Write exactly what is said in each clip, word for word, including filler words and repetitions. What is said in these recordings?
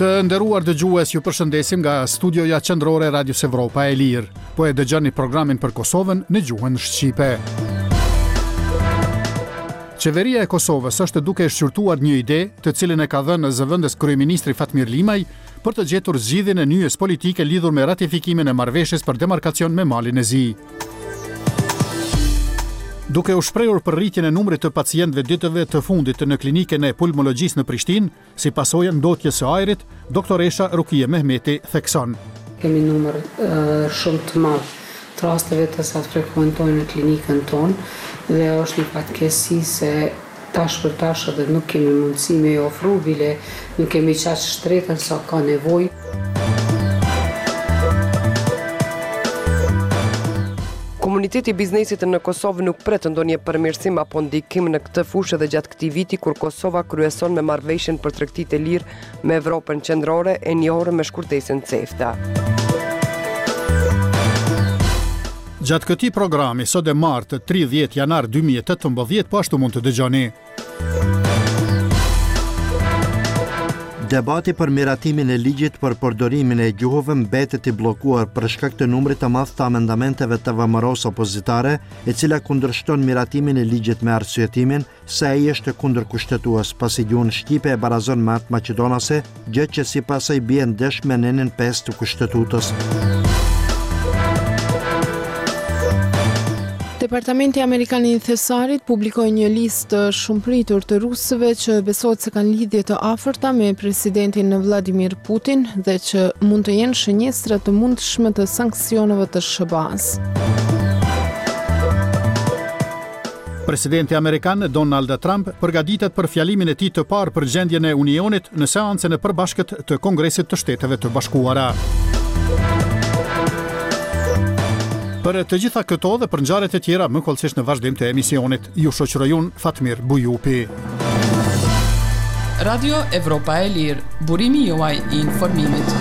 Të nderuar dëgjues, ju përshëndesim nga studioja qendrore e Radios Evropa e Lirë. Po e dëgjoni programin për Kosovën në gjuhën shqipe. Qeveria e Kosovës është duke shqyrtuar një ide, të cilën e ka dhënë zëvendës kryeministri Fatmir Limaj, për të gjetur zgjidhjen e nyjes politike lidhur me ratifikimin e marrëveshjes për demarkacion me Malin e Zi. Duke u shprehur për rritjen e numrit të pacientëve ditëve të fundit në klinikën e pulmologjisë në Prishtinë, si pasojë ndotjes së ajrit, doktoresha Rukia Mehmeti thekson. Kemi numër uh, shumë të madh të rasteve të sa frekuentojnë në klinikën tonë dhe është një fatkeqësi se tash për tash edhe nuk kemi mundësi me ofru bile, nuk kemi qaq shtretën sa ka nevojë. Komuniteti i biznesit në Kosovë nuk pret ndonjë përmirësim apo ndikim në këtë fushë dhe gjatë këtij viti kur Kosova kryeson me marrëveshjen për tregtitë e lirë me Evropën qendrore e njohur me shkurtesën CEFTA. Gjatë këtij programi sot e martë tridhjetë janar dy mijë e tetëmbëdhjetë po ashtu mund të dëgjoni. Debati për miratimin e ligjit për përdorimin e gjuhëve mbetet i bllokuar për shkak të numrit të madh të amendamenteve të V M R-s opozitare, e cila kundërshton miratimin e ligjit me arsyetimin se ai është kundërkushtetues, pasi gjuhën shqipe e barazon me atë maqedonase, gjë që sipas saj bie ndesh me nenin pesë të kushtetutës. Departamenti Amerikan i Thesarit publikoi një listë shumë pritur të rusëve që besohet se kanë lidhje të afërta me presidentin Vladimir Putin dhe që mund të jenë shënjestra të mundshme të sanksioneve të S B A-s. Presidenti amerikan Donald Trump përgatitet për fjalimin e tij të parë për gjendjen e Unionit në seancën e përbashkët të Kongresit të Shteteve të Bashkuara. Për të gjitha këto dhe për ngjarjet e tjera më kollësisht në vazhdim të emisionit, ju shoqëroj unë Fatmir Bujupi. Radio Evropa e Lirë, burimi juaj i informimit.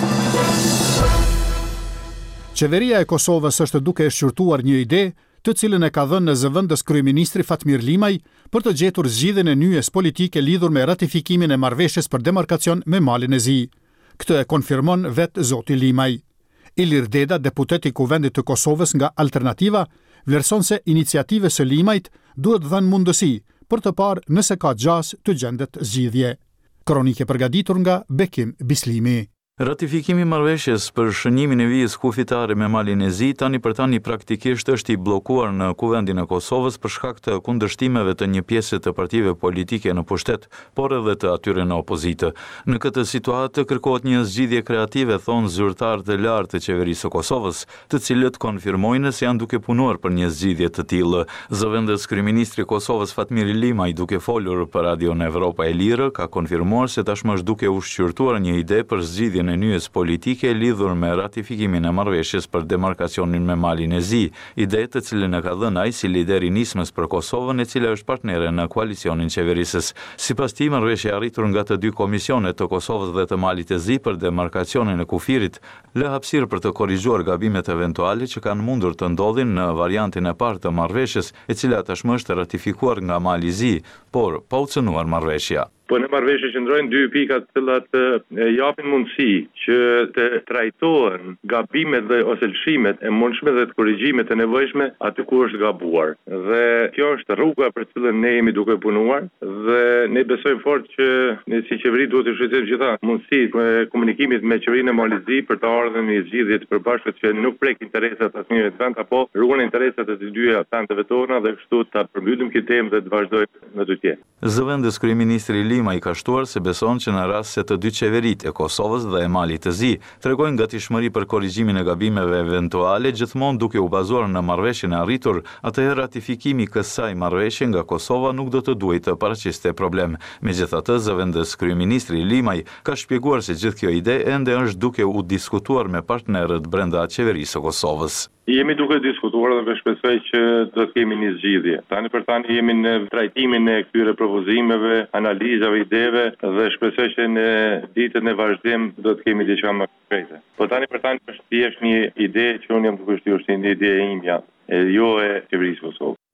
Qeveria e Kosovës është duke shqyrtuar një ide, të cilën e ka dhënë në zëvendës kryeministri Fatmir Limaj për të gjetur zgjidhjen e nyjes politike lidhur me ratifikimin e marrëveshjes për demarkacion me Malin e Zi. Këtë e konfirmon vetë zoti Limaj. Ilir Deda, deputet i Kuvendit të Kosovës nga Alternativa, vlerëson se iniciativës së Limajt duhet dhënë mundësi për të parë nëse ka gjas të gjendet zgjidhje. Kronike përgatitur nga Bekim Bislimi. Ratifikimi i marrëveshjes për shënimin e vijës kufitare me Malin e Zi tani për tani praktikisht është i bllokuar në Kuvendin e Kosovës për shkak të kundërshtimeve të një pjese të partive politike në pushtet, por edhe të atyre në opozitë. Në këtë situatë kërkohet një zgjidhje kreative, thonë zyrtarë të lartë të qeverisë së Kosovës, të cilët konfirmojnë se janë duke punuar për një zgjidhje të tillë. Zëvendës kryeministri i Kosovës Fatmir Limaj, duke folur për Radio Evropa e Lirë, ka konfirmuar se tashmë është duke u shqyrtuar një ide për zgjidhjen e nyjes politike lidhur me ratifikimin e marrëveshjes për demarkacionin me Malin e Zi, ide të cilën e ka dhënë ai si lider i nismës për Kosovën, e cila është partnere në koalicionin qeverisës. Sipas tij, marrëveshja e arritur nga të dy komisionet të Kosovës dhe të Malit e Zi për demarkacionin e kufirit lë hapësirë për të korrigjuar gabimet eventuale që kanë mundur të ndodhin në variantin e parë të marrëveshjes, e cila tashmë është ratifikuar nga Mali i Zi, por pa u cënuar marrëveshja. Po në marrëveshje qëndrojnë dy pika të cilat japin mundësi që të trajtohen gabimet dhe ose lëshimet e mundshme dhe të korrigjimet e nevojshme aty ku është gabuar. Dhe kjo është rruga për të cilën ne jemi duke punuar dhe ne besojmë fort që ne si qeveri duhet të shqyrtojmë gjitha mundësitë e komunikimit me qeverinë e Malit të Zi për të ardhur në një zgjidhje të përbashkët që nuk prek interesat asnjëri të vend apo ruan interesat e të dyja antëve tona dhe kështu ta përmbyllim këtë temë dhe të vazhdojmë në tutje. Zëvendës kryeministri Limaj ka shtuar se beson që në rast se të dy qeveritë e Kosovës dhe e Malit të Zi tregojnë gatishmëri për korrigjimin e gabimeve eventuale, gjithmonë duke u bazuar në marrëveshjen e arritur, atëherë ratifikimi i kësaj marrëveshje nga Kosova nuk do të duhet të paraqiste problem. Megjithatë, zëvendës kryeministri Limaj ka shpjeguar se gjithë kjo ide ende është duke u diskutuar me partnerët brenda qeverisë së Kosovës. Jemi duke diskutuar dhe shpresoj që do të kemi një zgjidhje. Tani për tani jemi në trajtimin e këtyre propozimeve, analizave, ideve dhe shpresoj që në ditën e vazhdim do të kemi diçka më konkrete. Po tani për tani është thjesht një ide që unë jam duke shtyrë si një ide e imja, e jo e qeverisë së Kosovës.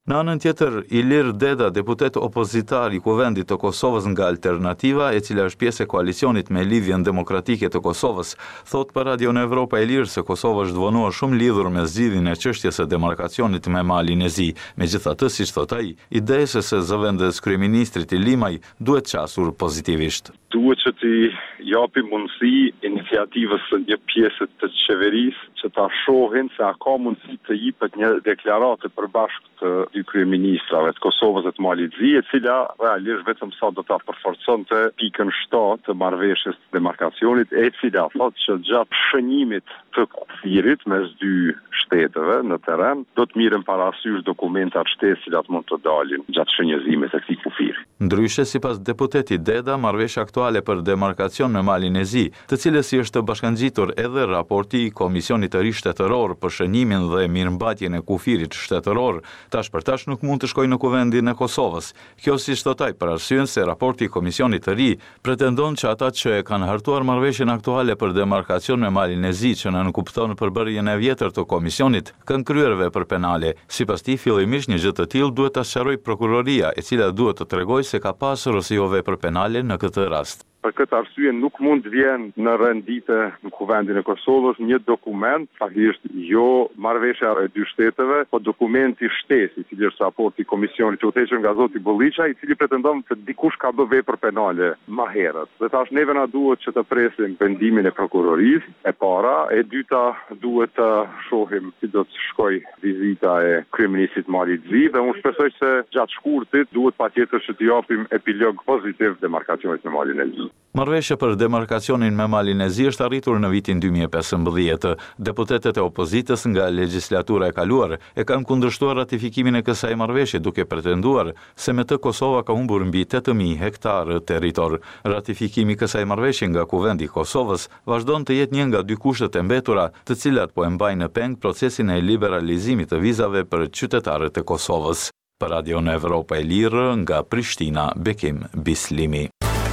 Në anën tjetër, Ilir Deda, deputet opozitar i Kuvendit të Kosovës nga Alternativa, e cila është pjesë e koalicionit me Lidhjen Demokratike të Kosovës, thot për Radio në Evropa e Lirë se Kosova është vonuar shumë lidhur me zgjidhjen e çështjes së demarkacionit me Malin e Zi. Megjithatë, siç thot ai, ideja se zëvendës kryeministrit i Limaj duhet qasur pozitivisht. Duhet që t'i japi mundësi iniciativës së një pjesë të qeverisë që ta shohin se a ka mundësi të jipet një deklaratë përbashkët të dy kryeministrave të Kosovës dhe të Malit Zi, e cila realisht vetëm sa do ta përforconte pikën shtatë të marrëveshjes të demarkacionit, e cila thotë që gjatë shënimit të kufirit mes dy shteteve në terren do të mirën parasysh dokumentat shtetë cilat mund të dalin gjatë shënjëzimit të këtij kufiri. Ndryshe, sipas deputetit Deda, marrëveshja aktuale për demarkacion me Malin e Zi, të cilës i është bashkangjitur edhe raporti i Komisionit të Ri Shtetëror për shënimin dhe mirëmbajtjen e kufirit shtetëror, tash për tash nuk mund të shkojë në Kuvendin e Kosovës. Kjo siç thot ai për arsyen se raporti i Komisionit të Ri pretendon që ata që e kanë hartuar marrëveshjen aktuale për demarkacion me Malin e Zi që nënkupton përbërjen e vjetër të Komisionit, kanë kryer vepër penale. Sipas tij, fillimisht një gjë të tillë duhet ta sqarojë prokuroria, e cila duhet të tregojë se ka pasur ose jo vepër penale në këtë rast. Për këtë arsye nuk mund të vjen në rendite në Kuvendin e Kosovës një dokument, faktikisht jo marrëveshja e dy shteteve, po dokumenti shtesë, i cili është raporti i komisionit që u teqën nga zoti Bolliça, i cili pretendon se dikush ka bërë vepër penale më herët. Dhe tash neve na duhet që të presim vendimin e prokurorisë e para, e dyta duhet të shohim si do të shkojë vizita e kryeministit Malit Zi, dhe unë shpresoj se gjatë shkurtit duhet patjetër që të japim epilog pozitiv demarkacionit me Malin e Zi. Marrëveshja për demarkacionin me Malin e Zi është arritur në vitin dy mijë e pesëmbëdhjetë. Deputetët e opozitës nga legjislatura e kaluar e kanë kundërshtuar ratifikimin e kësaj marrëveshje, duke pretenduar se me të Kosova ka humbur mbi tetë mijë hektarë territor. Ratifikimi i kësaj marrëveshje nga Kuvendi i Kosovës vazhdon të jetë një nga dy kushtet e mbetura, të cilat po e mbajnë në peng procesin e liberalizimit të vizave për qytetarët e Kosovës. Për Radio në Evropa e Lirë, nga Prishtina, Bekim Bislimi.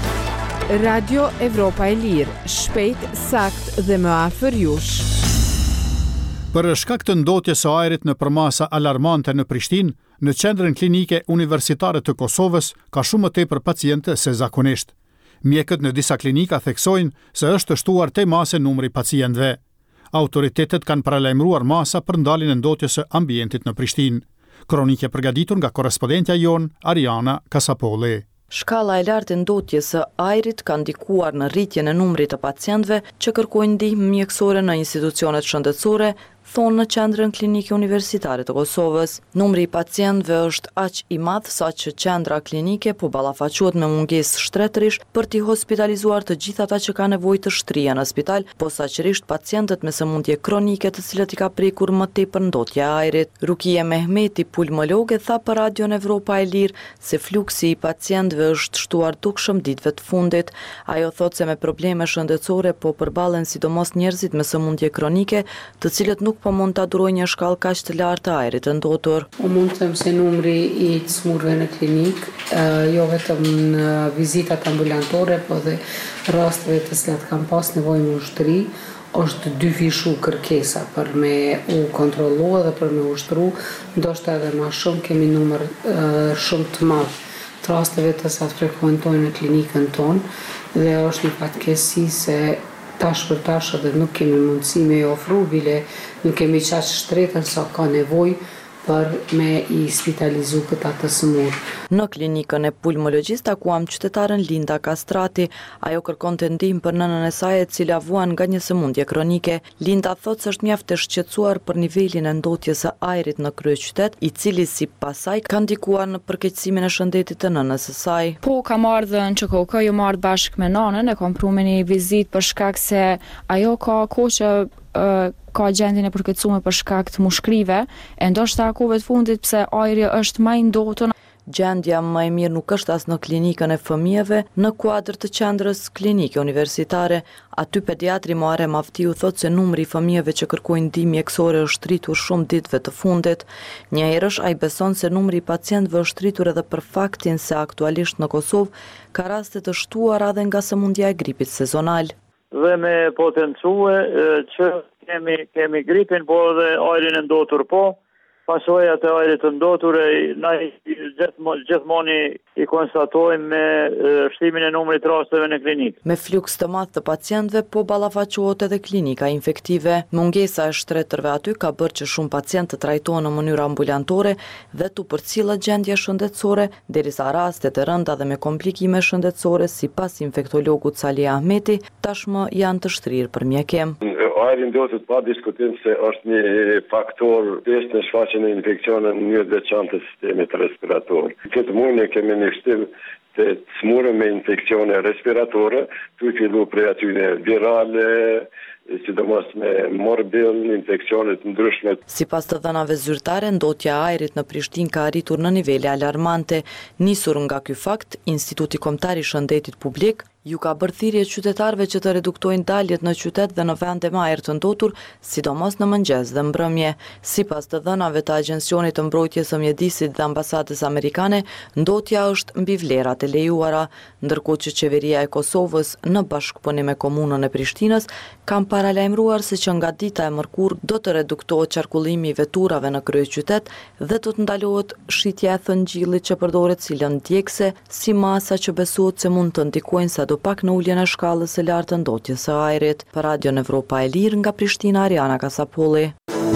Radio Evropa e Lirë, shpejt, sakt dhe më afër jush. Për shkak të ndotjes së ajrit në përmasa alarmante në Prishtinë, në qendrën klinike universitare të Kosovës ka shumë më tepër pacientë se zakonisht. Mjekët në disa klinika theksojnë se është shtuar te mase numri pacientëve. Autoritetet kanë paralajmëruar masa për ndaljen e ndotjes së ambientit në Prishtinë. Kronikë përgatitur nga korrespondentja jon Ariana Kasapolli. Shkalla e lartë e ndotjes së ajrit ka ndikuar në rritjen e numrit të pacientëve që kërkojnë ndihmë mjekësore në institucionet shëndetësore, thonë në qendrën klinike universitare të Kosovës. Numri i pacientëve është aq i madh sa që qendra klinike po ballafaqohet me mungesë shtretërish për t'i hospitalizuar të gjithë ata që kanë nevojë të shtrihen në spital, posaçërisht pacientët me sëmundje kronike të cilët i ka prekur më tepër ndotja e ajrit. Rukia Mehmeti, pulmologe, tha për Radio Evropa e Lirë se fluksi i pacientëve është shtuar dukshëm ditëve të fundit. Ajo thotë se me probleme shëndetësore po përballen sidomos njerëzit me sëmundje kronike, të cilët nuk po mund ta durojë një shkallë kaq të lartë të ajrit të ndotur. U mund të them se numri i të smurve në klinik, jo vetëm në vizitat ambulantore, po dhe rasteve të cilat kanë pas nevojë me ushtri, është dy fishu kërkesa për me u kontrollu dhe për me ushtru, ndoshta edhe më shumë kemi numër shumë të madh të rasteve të sa të frekuentojnë në klinikën tonë, dhe është një fatkeqësi se tash për tash edhe nuk kemi mundësi me i ofru, bile nuk kemi qaq shtretën sa ka nevojë për me i spitalizu këta të smur. Në klinikën e pulmologjisë takuam qytetaren Linda Kastrati. Ajo kërkon të ndihmë për nënën e saj e cila vuan nga një sëmundje kronike. Linda thotë se është mjaft e shqetësuar për nivelin e ndotjes së ajrit në kryeqytet, i cili sipas saj ka ndikuar në përkeqësimin e shëndetit të nënës së saj. Po kam ardhur në Ç K K, jo marr bashkë me nënën, e kam pru me një vizitë për shkak se ajo ka kohë që uh, ka gjendjen e përkeqësuar për shkak të mushkrive, e ndoshta kohëve të fundit pse ajri është më i ndotur. Gjendja më e mirë nuk është as në klinikën e fëmijëve, në kuadër të qendrës klinike universitare. Aty pediatri Muharrem Aftiu thotë se numri i fëmijëve që kërkojnë ndihmë mjekësore është rritur shumë ditëve të fundit. Një herësh ai beson se numri i pacientëve është rritur edhe për faktin se aktualisht në Kosovë ka raste të shtuara edhe nga sëmundja e gripit sezonal. Dhe me potencue që kemi, kemi gripin, po edhe ajrin e ndotur po, pasojat e ajrit të ndotur, na gjithmonë i konstatojmë me shtimin e numrit rasteve në klinikë. Me fluks të madh të pacientëve po ballafaqohet edhe klinika infektive. Mungesa e shtretërve aty ka bërë që shumë pacientë të trajtohen në mënyrë ambulantore dhe tu përcillet gjendje shëndetësore, derisa rastet e rënda dhe me komplikime shëndetësore, sipas infektologut Sali Ahmeti, tashmë janë të shtrirë për mjekim. Ajri ndotur pa diskutim se është një faktor test në shfaqjen e infeksioneve në një veçantë të sistemit respirator. Këtë muaj ne kemi një shtim të smurë me infeksione respiratore, tu fillu prej atyre virale, sidomos me morbil, infeksionet ndryshme. Sipas të dhënave zyrtare, ndotja e ajrit në Prishtinë ka arritur në nivele alarmante. Nisur nga ky fakt, Instituti Kombëtar i Shëndetit Publik ju ka bërë thirrje qytetarëve që të reduktojnë daljet në qytet dhe në vende me ajër të ndotur, sidomos në mëngjes dhe mbrëmje. Sipas të dhënave të Agjencionit të Mbrojtjes së Mjedisit dhe Ambasadës Amerikane, ndotja është mbi vlerat e lejuara, ndërkohë që qeveria e Kosovës në bashkëpunim me komunën e Prishtinës kanë paralajmëruar se që nga dita e mërkurë do të reduktohet qarkullimi i veturave në kryeqytet dhe do të ndalohet shitja e thëngjillit që përdoret si lëndë djegëse, si masa që besohet se mund të ndikojnë sa do pak në uljen e shkallës së lartë të ndotjes së ajrit. Për Radion Evropa e Lirë nga Prishtina, Ariana Kasapolli.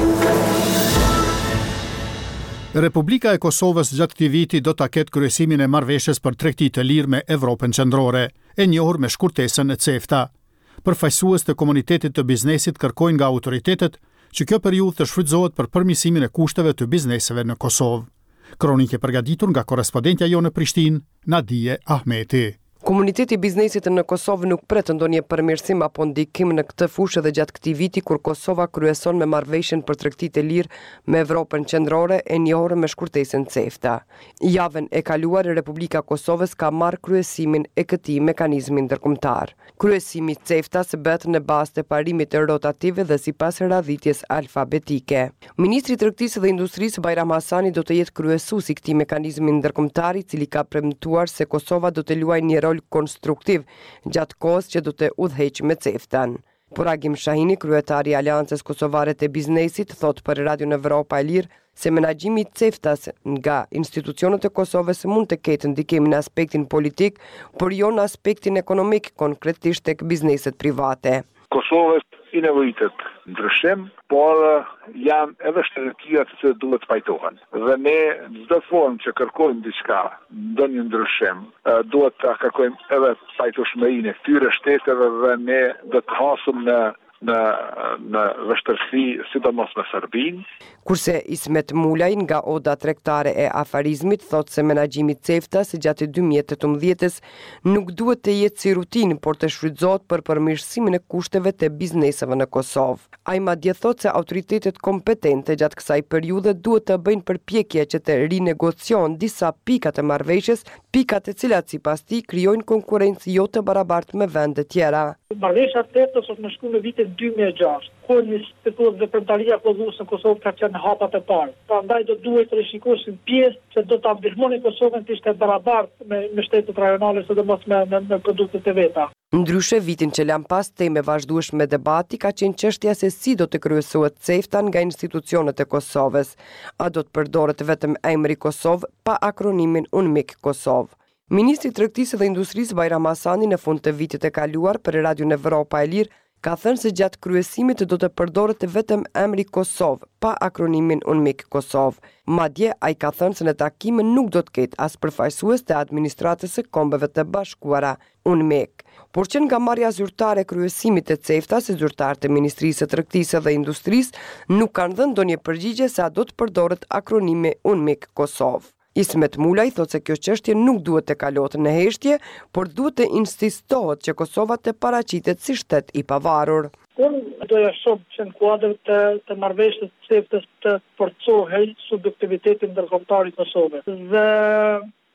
Republika e Kosovës gjatë këtij viti do ta ketë kryesimin e marrëveshjes për tregti të lirë me Evropën Qendrore, e njohur me shkurtesën e CEFTA. Përfaqësues të komunitetit të biznesit kërkojnë nga autoritetet që kjo periudhë të shfrytëzohet për përmirësimin e kushteve të bizneseve në Kosovë. Kronikë e përgatitur nga korrespondentja jonë në Prishtinë, Nadije Ahmeti. Komuniteti i biznesit në Kosovë nuk pret ndonjë përmirësim apo ndikim në këtë fushë dhe gjatë këtij viti kur Kosova kryeson me marrëveshjen për tregtitë e lirë me Evropën Qendrore e njohur me shkurtesën CEFTA. Javën e kaluar Republika e Kosovës ka marrë kryesimin e këtij mekanizmi ndërkombëtar. Kryesimi i CEFTA-s bëhet në bazë të parimit rotativ dhe sipas radhitjes alfabetike. Ministri i Tregtisë dhe Industrisë Bajram Hasani do të jetë kryesues i këtij mekanizmi ndërkombëtar, i cili ka premtuar se Kosova do të luajë një rol konstruktiv gjatë kohës që do të udhëheqë me CEFTA-n. Por Agim Shahini, kryetari i Aleancës Kosovare të Biznesit, thot për Radion Evropa e Lirë se menaxhimi i CEFTA-s nga institucionet e Kosovës mund të ketë ndikim në aspektin politik, por jo në aspektin ekonomik, konkretisht tek bizneset private. Kosovës i nevojitet ndryshim, por janë edhe shtërëtia që duhet pajtohen. Dhe ne çdo formë që kërkojmë diçka, ndonjë ndryshim, duhet ta kërkojmë edhe pajtueshmërinë e këtyre shteteve dhe ne do të hasim në në në vështirësi, sidomos në Serbinë. Kurse Ismet Mulaj nga Oda Tregtare e Afarizmit thot se menaxhimi i CEFTA-s gjatë dy mijë e tetëmbëdhjetës nuk duhet të jetë si rutinë, por të shfrytëzohet për përmirësimin e kushteve të bizneseve në Kosovë. Ai madje thot se autoritetet kompetente gjatë kësaj periudhe duhet të bëjnë përpjekje që të rinegociojnë disa pika të marrëveshjes, pika të cilat sipas tij krijojnë konkurrencë jo të barabartë me vende tjera. Marrëveshja CEFTA është në shkullë në vitin dy mijë e gjashtë, kur një spekullë dhe përndalia kodhus në Kosovë ka qenë hapat e parë. Prandaj do duhet të rishikosin pjesë që do ta ndihmonin Kosovën të ishte barabartë me, me shtetet rajonale, sidomos me, me, me produktet e veta. Ndryshe, vitin që lan pas teme vazhdueshme debati ka qenë çështja se si do të kryesohet CEFTA nga institucionet e Kosovës. A do të përdoret vetëm emri Kosovë pa akronimin UNMIK Kosovë? Ministri i Tregtisë dhe Industrisë Bajram Hasani në fund të vitit të kaluar për Radion Evropa e Lirë ka thënë se gjatë kryesimit do të përdoret vetëm emri Kosovë, pa akronimin UNMIK Kosovë. Madje ai ka thënë se në takimin nuk do të ketë as përfaqësues të administratës së Kombeve të Bashkuara, UNMIK. Por që nga marrja zyrtare e kryesimit të CEFTA-s, zyrtarët e Ministrisë së Tregtisë dhe Industrisë nuk kanë dhënë ndonjë përgjigje se a do të përdoret akronimi UNMIK Kosovë. Ismet Mulaj thot se kjo çështje nuk duhet të kalohet në heshtje, por duhet të insistohet që Kosova të paraqitet si shtet i pavarur. Unë doja shumë që në kuadër të, të marrëveshjes së CEFTA-s të forcohej subjektivitetin ndërkombëtar i Kosovës. Dhe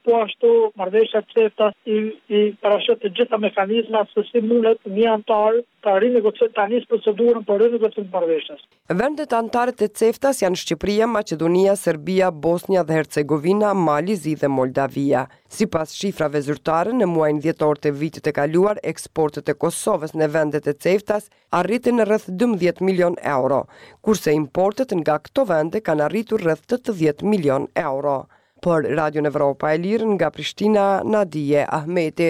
po ashtu marrëveshja CEFTA i, i parashët të gjitha mekanizmat se si mundet një antar të rinegociojë të anis procedurën për rinegociim të marrëveshjes. Vendet antare të CEFTA-s janë Shqipëria, Maqedonia, Serbia, Bosnia dhe Hercegovina, Mali, Zi dhe Moldavia. Sipas shifrave zyrtare, në muajin dhjetor të vitit të kaluar, eksportet e Kosovës në vendet e CEFTA-s arritën në rreth dymbëdhjetë milion euro, kurse importet nga këto vende kanë arritur rreth tetëdhjetë milion euro. Për Radio Evropa e Lirë nga Prishtina, Nadije Ahmeti.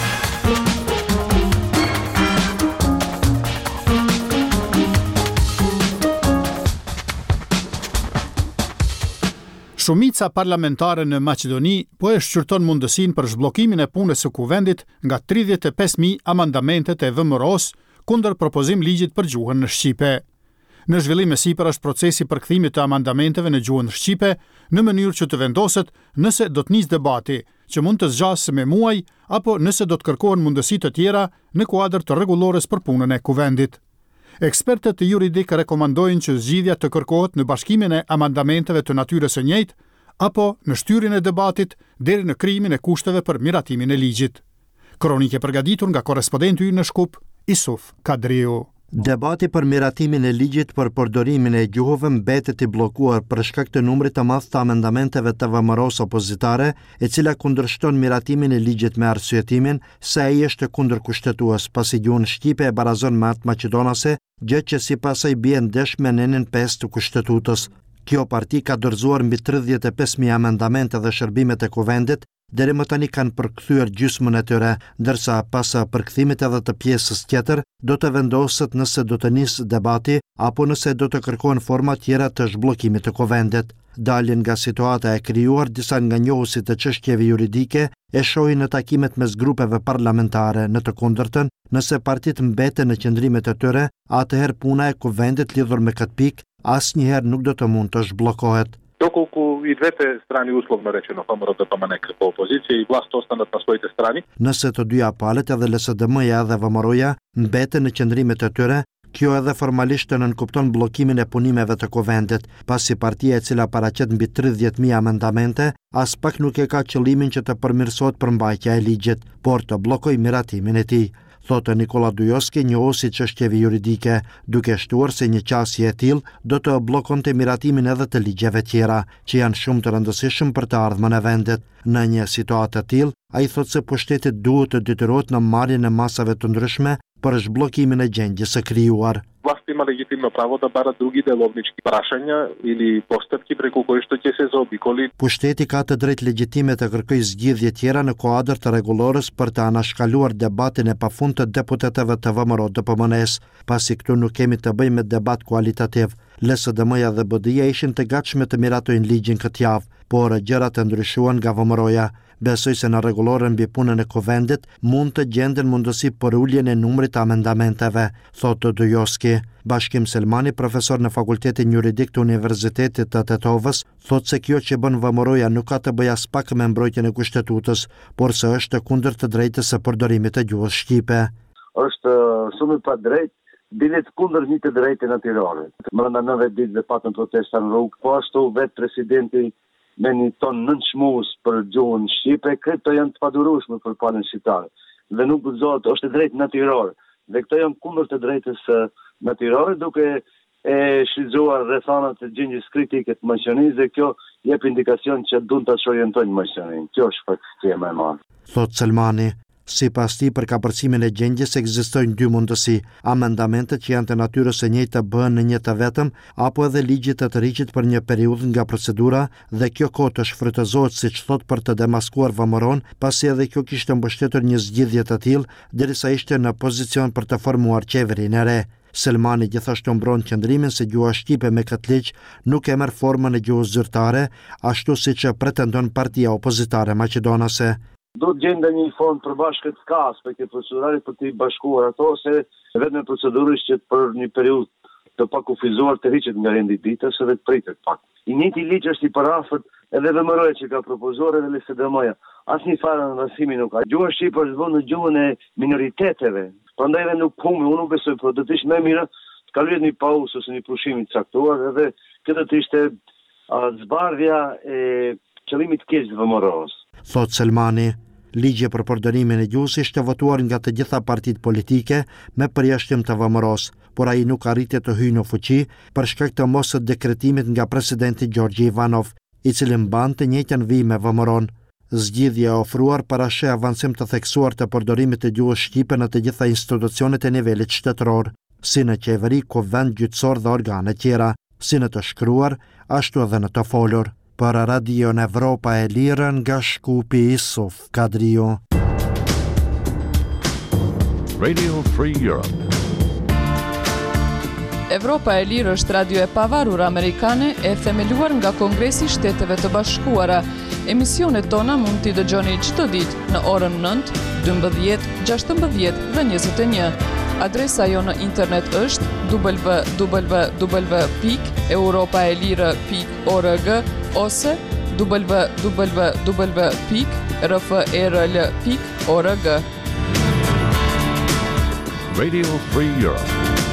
Shumica parlamentare në Maqedoni po e shqyrton mundësinë për zhbllokimin e punës së kuvendit nga tridhjetë e pesë mijë amandamentet e V M R O-s kundër propozim ligjit për gjuhën në shqipe. Në zhvillim e sipër është procesi përkthimit të amandamenteve në gjuhën shqipe në mënyrë që të vendoset nëse do të nisë debati, që mund të zgjasë me muaj apo nëse do të kërkohen mundësi të tjera në kuadër të rregullores për punën e kuvendit. Ekspertët juridik rekomandojnë që zgjidhja të kërkohet në bashkimin e amendamenteve të natyrës së njëjtë apo në shtyrjen e debatit deri në krijimin e kushteve për miratimin e ligjit. Kronikë përgatitur nga korrespondenti ynë në Shkup, Isuf Kadriu. Debati për miratimin e ligjit për përdorimin e gjuhëve mbetet i bllokuar për shkak të numrit të madh të amendamenteve të V M R O-s opozitare, e cila kundërshton miratimin e ligjit me arsyetimin se ai është kundërkushtetues, pasi gjuhën shqipe e barazon me atë maqedonase, gjë që sipas saj bie ndesh me nenën pesë të kushtetutës. Kjo parti ka dorëzuar mbi tridhjetë e pesë mijë amendamente dhe shërbimet e kuvendit, deri më tani kanë përkthyer gjysmën e tyre, ndërsa pas përkthimit edhe të pjesës tjetër, do të vendoset nëse do të nisë debati apo nëse do të kërkohen forma tjera të zhbllokimit të kuvendit. Daljen nga situata e krijuar, disa nga njohësit të çështjeve juridike e shohin në takimet mes grupeve parlamentare. Në të kundërtën, nëse partitë mbeten në qëndrimet e tyre, atëherë puna e kuvendit lidhur me këtë pikë asnjëherë nuk do të mund të zhbllokohet. Доколку и двете страни условно речено ВМРО да помане како опозиција и власт останат на своите страни. Nëse të dyja palët edhe L S D M-ja edhe V M R O-ja mbeten në qëndrimet e tyre, kjo edhe formalisht të nënkupton bllokimin e punimeve të kuvendit, pasi partia e cila paraqet mbi tridhjetë mijë amendamente, as pak nuk e ka qëllimin që të përmirësohet përmbajtja e ligjit, por të bllokojë miratimin e tij. Thotë Nikola Dujoski, njohuesi çështjeve juridike, duke shtuar se një qasje e tillë do të bllokonte miratimin edhe të ligjeve tjera, që janë shumë të rëndësishëm për të ardhmen e vendit. Në një situatë të tillë, ai thotë se pushtetit duhet të detyrohet në marrjen e masave të ndryshme për zhbllokimin e gjendjes së krijuar. Власт има легитимно право да барат други деловнички прашања или постапки преку кои што ќе се заобиколи. Pushteti ka të drejtë legjitime të kërkojë zgjidhje tjera në kuadër të rregullores për të anashkaluar debatin e pafund të deputetëve të V M R O D P M N-s, pasi këtu nuk kemi të bëjmë me debat kualitativ. L S D M-ja dhe B D-ja ishin të gatshme të miratojnë ligjin këtë javë, por gjërat e ndryshuan nga V M R O-ja. Besoj se në rregulloren mbi punën e kuvendit mund të gjenden mundësi për uljen e numrit të amendamenteve, thotë Dujoski. Bashkim Selmani, profesor në Fakultetin Juridik të Universitetit të Tetovës, thotë se kjo që bën V M R O-ja nuk ka të bëjë as pak me mbrojtjen e kushtetutës, por se është kundër të drejtës së përdorimit të gjuhës shqipe. Është shumë i padrejtë, bilet kundër një të drejtë natyrore. Brenda nëntëdhjetë ditëve patën protesta në rrugë, po ashtu vetë presidenti me një ton nënçmues për gjuhën shqipe, këto janë të padurueshme për palën shqiptare. Dhe nuk guxohet, është drejtë natyrore. Dhe këto janë kundër të drejtës natyrore, duke e shfrytzuar rrethanat e gjendjes kritike të Maqedonisë, dhe kjo jep indikacion që duan ta shorientojnë Maqedoninë. Kjo është faktike më e madhe. Thot Selmani. Sipas tij, për kapërcimin e gjendjes ekzistojnë dy mundësi: amendamentet që janë të natyrës së njëjtë të bëhen në një të vetëm, apo edhe ligji të tërhiqet për një periudhë nga procedura dhe kjo kohë të shfrytëzohet siç thot për të demaskuar V M R O-n, pasi edhe kjo kishte mbështetur një zgjidhje të tillë derisa ishte në pozicion për të formuar qeverinë e re. Selmani gjithashtu mbron qëndrimin se gjuha shqipe me këtë ligj nuk e merr formën e gjuhës zyrtare, ashtu siç pretendon partia opozitare maqedonase. Do të gjende një fond përbashkët ka aspekte procedurale për të bashkuar ato, se vetëm me procedurës që për një periudhë të pakufizuar të hiqet nga rendi ditës edhe të pritet pak. I njëjti ligj është i parafort edhe V M R O-ja që ka propozuar edhe L S D M-ja. Asnjë farë ndasimi nuk ka. Gjuha shqipe është vënë në gjuhën e minoriteteve. Prandaj edhe nuk humbë, unë nuk besoj, por do të ishte më mirë të kaluhet një pauzë ose një pushim i caktuar, edhe këtë të ishte zbardhja e qëllimit të keq të V M R O-s. thot Selmani. Ligji për përdorimin e gjuhës ishte votuar nga të gjitha partitë politike me përjashtim të V M R-s, por ai nuk arriti të hyjë në fuqi për shkak të mos së dekretimit nga presidenti Gjorgji Ivanov, i cili mban të njëjtën vijë me V M R-n. Zgjidhja e ofruar parasheh avancim të theksuar të përdorimit të gjuhës shqipe në të gjitha institucionet e nivelit shtetëror, si në qeveri, kuvend gjyqësor dhe organe tjera, si në të shkruar, ashtu edhe në të folur. Për Radio në Evropa e Lirë nga Shkupi Isuf Kadrio. Radio Free Europe. Evropa e Lirë është radio e pavarur amerikane e themeluar nga Kongresi i Shteteve të Bashkuara. Emisionet tona mund t'i dëgjoni çdo ditë në orën nëntë, dymbëdhjetë, gjashtëmbëdhjetë dhe njëzet e një. Adresa jo në internet është w w w pikë europaelire pikë org ose w w w pikë r f e r l pikë org. Radio Free Europe.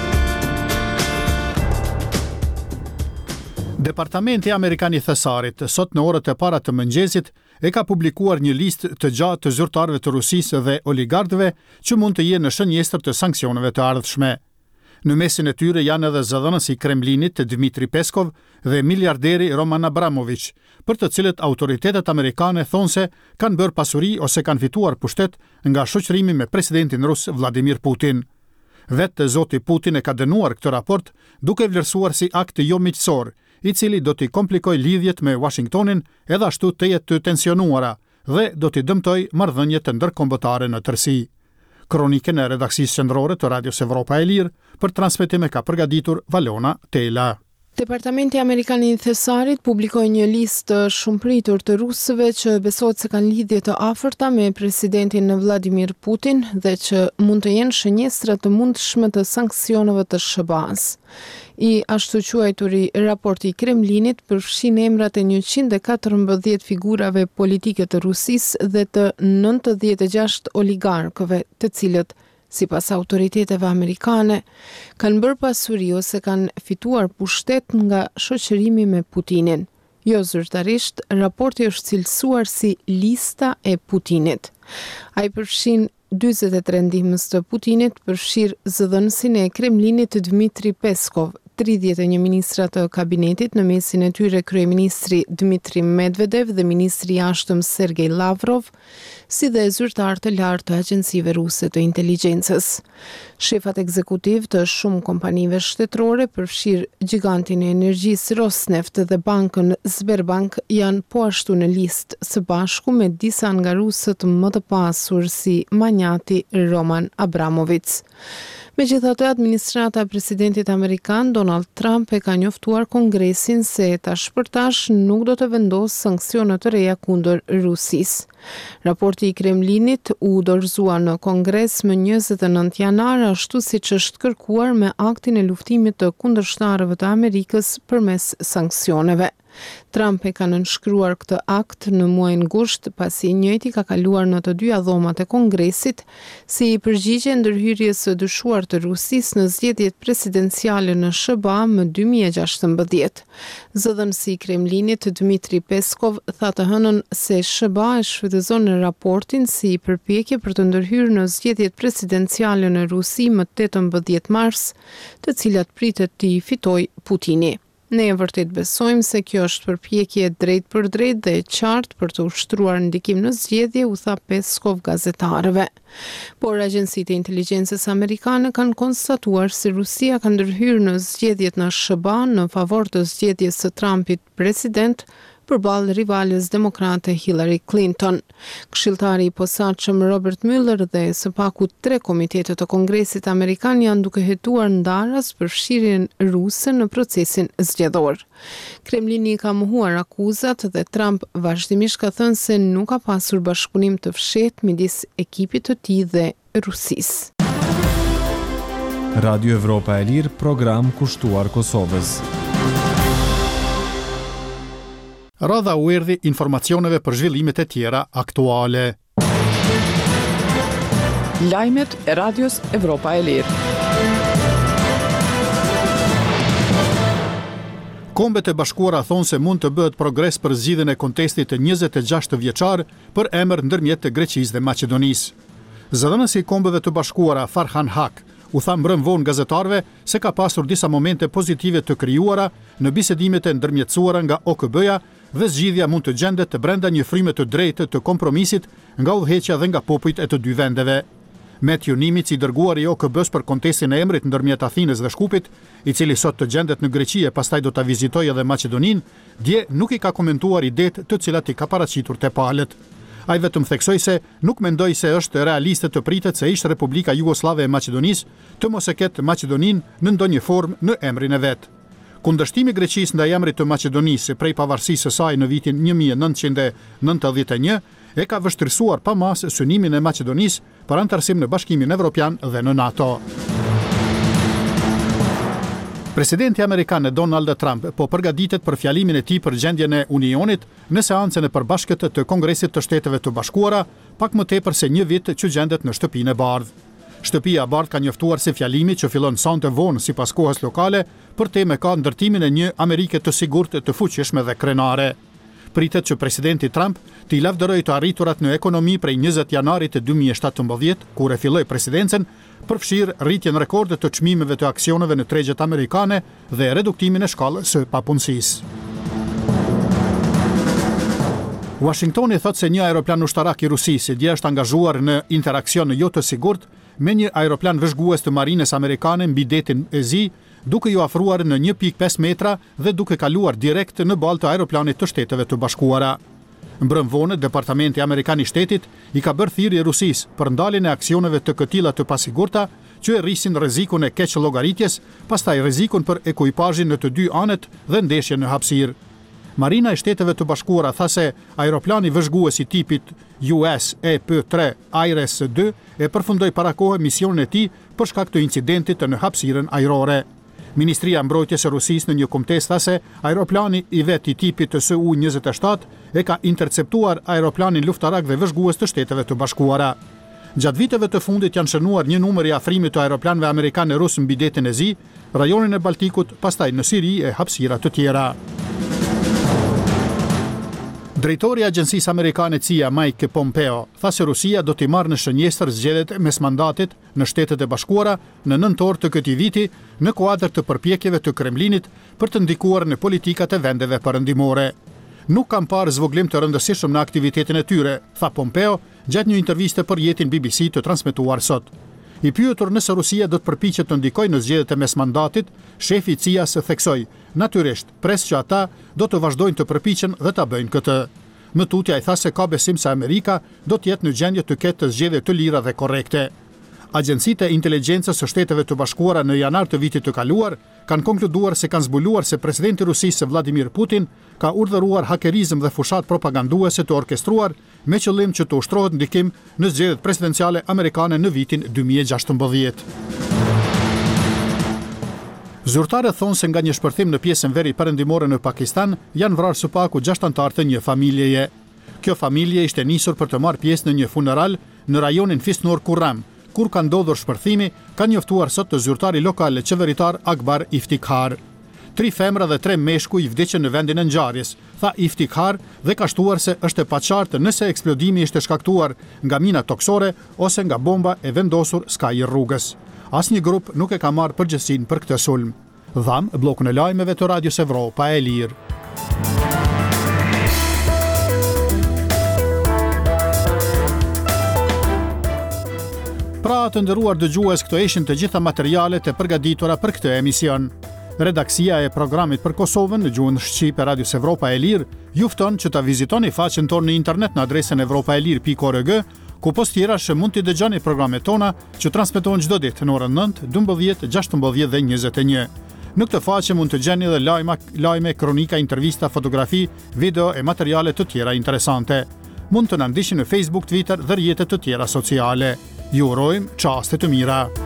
Departamenti Amerikan i Thesarit, sot në orët e para të mëngjesit, e ka publikuar një listë të gjatë të zyrtarëve të Rusisë dhe oligarkëve që mund të jenë në shënjestër të sanksioneve të ardhshme. Në mesin e tyre janë edhe zëdhënësi i Kremlinit Dmitri Peskov dhe miliarderi Roman Abramovich, për të cilët autoritetet amerikane thonë se kanë bërë pasuri ose kanë fituar pushtet nga shoqërimi me presidentin rus Vladimir Putin. Vetë zoti Putin e ka dënuar këtë raport duke vlerësuar si akt jo miqësor, i cili do t'i komplikoj lidhjet me Washingtonin edhe ashtu të jetë të tensionuara dhe do t'i dëmtoj marrëdhëniet të ndërkombëtare në tërësi. Kronikën e redaksisë qendrore të Radios Evropa e Lirë për transmetim e ka përgatitur Valona Tela. Departamenti Amerikan i Thesarit publikoi një listë të shumëpritur të rusëve që besohet se kanë lidhje të afërta me presidentin Vladimir Putin dhe që mund të jenë shënjestra të mundshme të sanksioneve të S B A-s. I ashtu quajturi raporti i Kremlinit përfshin emrat e njëqind e katërmbëdhjetë figurave politike të Rusisë dhe të nëntëdhjetë e gjashtë oligarkëve, të cilët sipas autoriteteve amerikane, kanë bërë pasuri ose kanë fituar pushtet nga shoqërimi me Putinin. Jo zyrtarisht, raporti është cilësuar si lista e Putinit. Ai përfshin dyzet e tre ndihmës të Putinit, përfshirë zëdhënësin e Kremlinit Dmitri Peskov, tridhjetë e një ministra të kabinetit, në mesin e tyre kryeministri Dmitri Medvedev dhe ministri i jashtëm Sergej Lavrov, si dhe zyrtar të lartë të agjencive ruse të inteligjencës. Shefat ekzekutiv të shumë kompanive shtetërore, përfshirë gigantin e energjisë Rosneft dhe bankën Sberbank, janë po ashtu në listë së bashku me disa nga rusët më të pasur si magnati Roman Abramovich. Megjithatë, administrata e presidentit amerikan Donald Trump e ka njoftuar Kongresin se tash për tash nuk do të vendosë sanksione të reja kundër Rusisë. Raporti i Kremlinit u dorëzua në Kongres më njëzet e nëntë janar, ashtu siç është kërkuar me aktin e luftimit të kundërshtarëve të Amerikës përmes sanksioneve. Trump e ka nënshkruar këtë akt në muajin gusht, pasi i njëjti ka kaluar në të dyja dhomat e Kongresit si përgjigje ndërhyrjes së dyshuar të Rusisë në zgjedhjet presidenciale në S B A më dy mijë e gjashtëmbëdhjetë. Zëdhënësi i Kremlinit Dmitri Peskov tha të hënën se S B A e shfrytëzon në raportin si përpjekje për të ndërhyrë në zgjedhjet presidenciale në Rusi më tetëmbëdhjetë mars, të cilat pritet t'i fitojë Putini. Ne e vërtet besojmë se kjo është përpjekje drejt për drejt dhe e qartë për të ushtruar ndikim në zgjedhje, u tha Peskov gazetarëve. Por agjencitë e inteligjencës amerikane kanë konstatuar se Rusia ka ndërhyrë në zgjedhjet në S B A në favor të zgjedhjes së Trumpit president përballë rivales demokrate Hillary Clinton. Këshilltari i posaçëm Robert Mueller dhe së paku tre komitete të Kongresit amerikan janë duke hetuar ndaras për fshirjen ruse në procesin zgjedhor. Kremlini ka mohuar akuzat dhe Trump vazhdimisht ka thënë se nuk ka pasur bashkëpunim të fshehtë midis ekipit të tij dhe Rusisë. Radio Evropa e Lirë, program kushtuar Kosovës. Radha u erdhi informacioneve për zhvillimet e tjera aktuale. Lajmet e Radios Evropa e Lirë. Kombet e Bashkuara thonë se mund të bëhet progres për zgjidhjen e kontestit të njëzet e gjashtë vjeçar për emër ndërmjet të Greqisë dhe Maqedonisë. Zëdhënësi i Kombeve të Bashkuara Farhan Hak u tha mbrëm vonë gazetarëve se ka pasur disa momente pozitive të krijuara në bisedimet e ndërmjetësuara nga O K B-ja dhe zgjidhja mund të gjendet të brenda një fryme të drejtë të kompromisit nga udhëheqja dhe nga popujt e të dy vendeve. Matthew Nimitz, i dërguar i O K B-s për kontestin e emrit ndërmjet Athinës dhe Shkupit, i cili sot të gjendet në Greqi e pastaj do ta vizitojë edhe Maqedoninë, dje nuk i ka komentuar idetë të cilat i ka paraqitur te palët. Ai vetëm theksoi se nuk mendoi se është realiste të pritet se ish Republika Jugoslave e Maqedonisë të mos e ketë Maqedoninë në ndonjë formë në emrin e vet. Kundërshtimi i Greqisë ndaj emrit të Maqedonisë prej pavarësisë së saj në vitin një mijë e nëntëqind e nëntëdhjetë e një e ka vështirësuar pa masë synimin e Maqedonisë për antarësim në Bashkimin Evropian dhe në NATO. Presidenti amerikan Donald Trump po përgatitet për fjalimin e tij për gjendjen e Unionit në seancën e përbashkët të Kongresit të Shteteve të Bashkuara, pak më tepër se një vit që gjendet në Shtëpinë e Bardhë. Shtëpia e Bardhë ka njoftuar se fjalimi që fillon sonte vonë sipas kohës lokale për temë ka ndërtimin e një Amerike të sigurt, të fuqishme dhe krenare. Pritet që presidenti Trump t'i lavdëroi të arriturat në ekonomi prej njëzet janarit të dy mijë e shtatëmbëdhjetë, kur e filloi presidencën, përfshirë rritjen rekorde të çmimeve të aksioneve në tregjet amerikane dhe reduktimin e shkallës së papunësisë. Washingtoni thot se një aeroplan ushtarak i Rusisë dje është angazhuar në interakcion jo të sigurt me një aeroplan vëzhgues të marines amerikane mbi detin e Zi, duke ju afruar në një pikë pesë metra dhe duke kaluar direkt në balë të aeroplanit të Shteteve të Bashkuara. Mbrëm vonë, Departamenti Amerikan i Shtetit i ka bërë thirrje Rusisë për ndaljen e aksioneve të këtilla të pasigurta që e rrisin rrezikun e keq llogaritjes, pastaj rrezikun për ekuipazhin në të dy anët dhe ndeshje në hapësirë. Marina e Shteteve të Bashkuara tha se aeroplani vëzhgues i tipit U S E P tre Aires dy e përfundoi para kohë misionin e tij për shkak të incidentit në hapësirën ajrore. Ministria e Mbrojtjes së Rusisë në një kumtes tha se aeroplani i vet i tipit S U njëzet e shtatë e ka interceptuar aeroplanin luftarak dhe vëzhgues të Shteteve të Bashkuara. Gjatë viteve të fundit janë shënuar një numër i afrimit të aeroplanëve amerikane rus mbi detin e Zi, rajonin e Baltikut, pastaj në Siri e hapësira të tjera. Drejtori i Agjencisë Amerikane C I A Mike Pompeo tha se Rusia do t'i marrë në shënjestër zgjedhjet mes mandatit në Shtetet e Bashkuara në nëntor të këtij viti në kuadër të përpjekjeve të Kremlinit për të ndikuar në politikat e vendeve perëndimore. Nuk kam parë zvoglim të rëndësishëm në aktivitetin e tyre, tha Pompeo gjatë një interviste për jetin B B C të transmetuar sot. I pyetur nëse Rusia do të përpiqet të ndikojë në zgjedhjet e mesmandatit, shefi i C I A-s theksoi: "Natyrisht, pres që ata do të vazhdojnë të përpiqen dhe ta bëjnë këtë." Më tutje ai tha se ka besim se Amerika do të jetë në gjendje të ketë zgjedhje të lira dhe korrekte. Agjencitë e inteligjencës së Shteteve të Bashkuara në janar të vitit të kaluar kanë konkluduar se kanë zbuluar se presidenti i Rusisë Vladimir Putin ka urdhëruar hakerizëm dhe fushat propaganduese të orkestruar me qëllim që të ushtrohet ndikim në zgjedhjet presidenciale amerikane në vitin dy mijë e gjashtëmbëdhjetë. Zyrtarët thonë se nga një shpërthim në pjesën veri perëndimore në Pakistan janë vrarë së paku gjashtë anëtarë të një familjeje. Kjo familje ishte nisur për të marrë pjesë në një funeral në rajonin Fisnur Kurram, kur ka ndodhur shpërthimi, ka njoftuar sot të zyrtari lokal qeveritar Akbar Iftikhar. Tri femra dhe tre meshkuj i vdiqën në vendin e ngjarjes, tha Iftikhar, dhe ka shtuar se është e paqartë nëse eksplodimi ishte shkaktuar nga mina toksore ose nga bomba e vendosur skaj rrugës. Asnjë grup nuk e ka marrë përgjegjësinë për këtë sulm. Dham bllokun e lajmeve të Radios Evropa e Lirë. Pra të nderuar dëgjues, këto ishin të gjitha materialet e përgatitura për këtë emision. Redaksia e programit për Kosovën në gjuhën shqipe Radios Evropa e Lirë ju fton që ta vizitoni faqen tonë në internet në adresën evropaelir pikë org, ku post tjera që mund t'i dëgjoni programet tona që transmetohen çdo ditë në orën nëntë, dymbëdhjetë, gjashtëmbëdhjetë dhe njëzet e një. Në këtë faqe mund të gjeni edhe lajma, lajme, kronika, intervista, fotografi, video e materiale të tjera interesante. Mund të na ndiqni në Facebook, Twitter dhe rrjetet të tjera sociale. Ju urojmë çaste të mira.